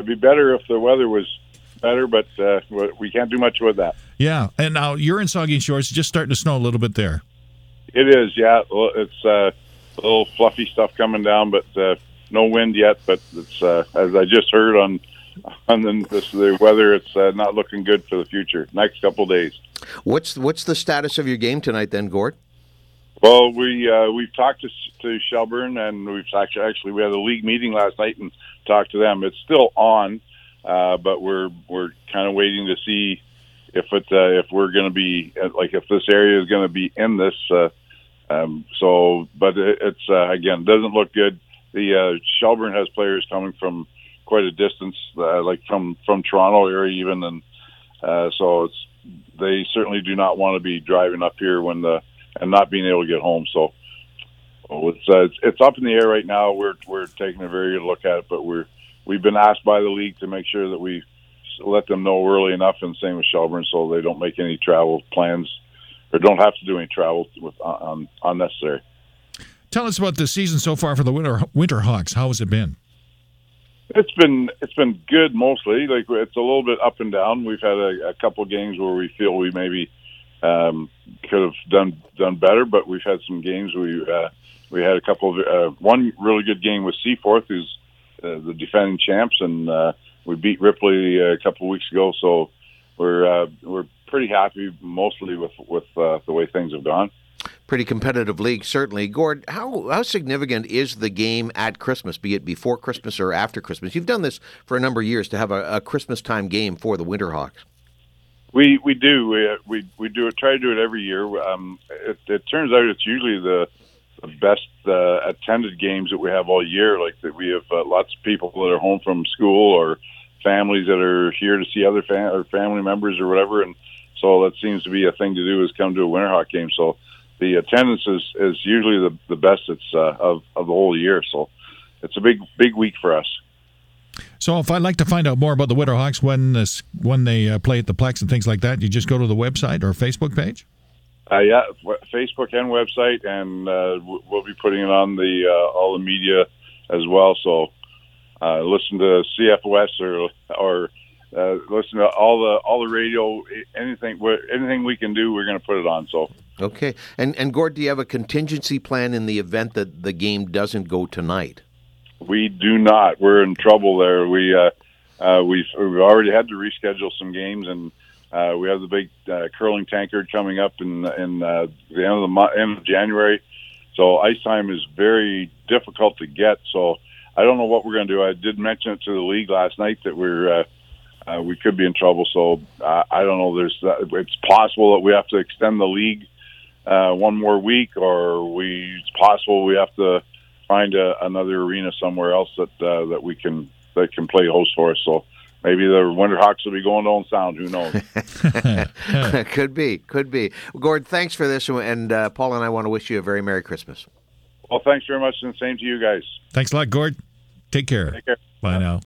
it'd be better if the weather was better, but we can't do much with that. Yeah, and now you're in Saugeen Shores. It's just starting to snow a little bit there. It is, yeah. It's a little fluffy stuff coming down, but no wind yet. But it's as I just heard on the weather, it's not looking good for the future. Next couple of days. What's the status of your game tonight, then, Gord? Well, we've talked to Shelburne, and we've actually we had a league meeting last night and talked to them. It's still on, but we're kind of waiting to see if we're going to be if this area is going to be in this. But it's again, doesn't look good. The Shelburne has players coming from quite a distance, from Toronto area even, and so they certainly do not want to be driving up here and not being able to get home. So it's up in the air right now. We're taking a very good look at it, but we've been asked by the league to make sure that we let them know early enough, and same with Shelburne, so they don't make any travel plans or don't have to do any travel with unnecessary. Tell us about the season so far for the Winter Hawks. How has it been? It's been good mostly. It's a little bit up and down. We've had a couple games where we feel we maybe could have done better, but we've had some games we had a couple of one really good game with Seaforth, who's the defending champs, and we beat Ripley a couple of weeks ago. So we're pretty happy mostly with the way things have gone. Pretty competitive league, certainly. Gord, how significant is the game at Christmas, be it before Christmas or after Christmas? You've done this for a number of years to have a Christmas time game for the Winterhawks. We do. We do it. Try to do it every year. It turns out it's usually the best attended games that we have all year. Like that, we have lots of people that are home from school or families that are here to see other family members or whatever, and so that seems to be a thing to do, is come to a Winterhawk game. So the attendance is usually the best of the whole year. So it's a big week for us. So if I'd like to find out more about the Winterhawks when they play at the Plex and things like that, you just go to the website or Facebook page? Yeah, Facebook and website, and we'll be putting it on all the media as well. So listen to CFOS or listen to all the radio. Anything we can do, we're going to put it on. So okay. And Gord, do you have a contingency plan in the event that the game doesn't go tonight? We do not. We're in trouble there. We've already had to reschedule some games, and we have the big curling tankard coming up in the end of January. So ice time is very difficult to get. So I don't know what we're going to do. I did mention it to the league last night that we could be in trouble. So I don't know. It's possible that we have to extend the league one more week, or it's possible we have to find another arena somewhere else that can play host for us. So maybe the Winterhawks will be going to Owen Sound. Who knows? Could be. Gord, thanks for this, and Paul and I want to wish you a very Merry Christmas. Well, thanks very much, and same to you guys. Thanks a lot, Gord. Take care. Take care. Bye now.